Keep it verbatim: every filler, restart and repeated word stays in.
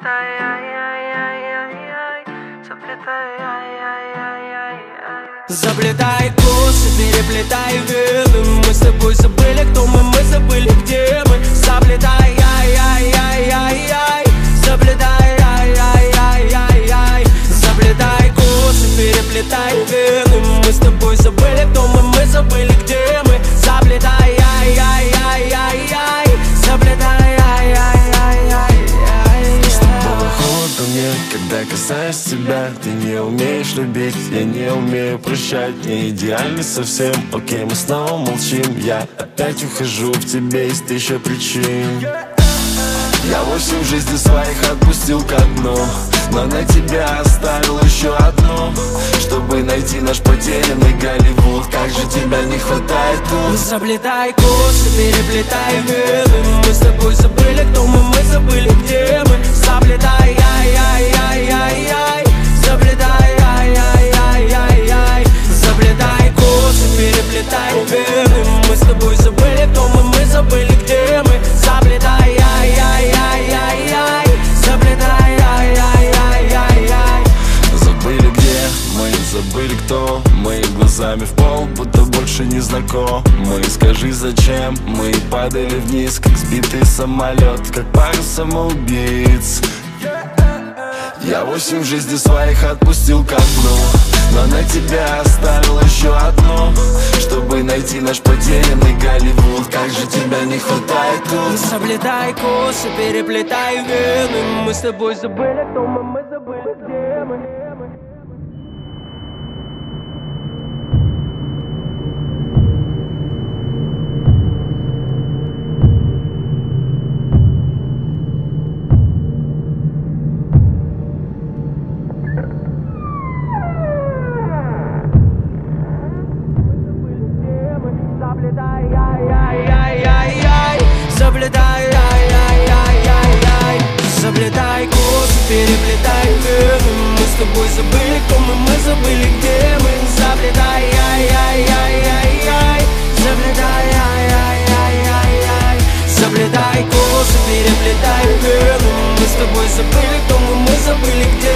Заплетай, ай-яй-яй-яй-яй, заплетай, ай-яй-яй-яй-яй. Заплетай косы, переплетай вены. Мы с тобой забыли, кто мы, мы забыли, где мы. Заплетай, ай-яй-яй-яй-яй, заплетай, ай-яй-яй-яй-яй. Заплетай косы, переплетай вены. Мы с тобой забыли, кто мы, мы забыли, где мы. Заплетай, ай-яй-яй-яй-яй, заплетай, ай-яй-яй-яй-яй. С тобой холодно мне, когда касаюсь тебя. Ты не умеешь любить, я не умею прощать. Не идеальный совсем, окей, мы снова молчим. Я опять ухожу, в тебе есть тысяча причин. Я восемь жизней своих отпустил ко дну, но на тебя оставил еще одну, чтобы найти наш потерянный Голливуд. Как же тебя не хватает тут. Заплетай косы, переплетай вены. Мы с тобой забыли, кто мы, мы забыли, где мы. Заплетай, ай-яй-яй-яй-яй, заплетай, ай-яй-яй-яй-яй. Заплетай косы, переплетай вены. Мы с тобой забыли, кто мы, мы забыли, где мы. Заплетай, ай-яй-яй-яй-яй, заплетай, ай-яй-яй-яй-яй. Забыли где мы, забыли кто мы. Глазами в пол, будто больше не знаком. Мы, скажи зачем мы падали вниз, как сбитый самолет, как пара самоубийц. Я восемь жизней своих отпустил ко дну, но на тебя оставил еще одну, чтобы найти наш потерянный Голливуд. Как же тебя не хватает тут. Заплетай косы, переплетай вены. Мы с тобой забыли, кто мы, мы забыли, где мы. Заплетай, ай-яй-яй-яй-яй, заплетай, ай-яй-яй-яй-яй. Заплетай косы, переплетай вены. Мы с тобой забыли, кто мы, мы забыли, где мы. Заплетай, ай-яй-яй-яй-яй, заплетай, ай-яй-яй-яй-яй. Заплетай косы, переплетай вены. Мы с тобой забыли, кто мы, мы забыли, где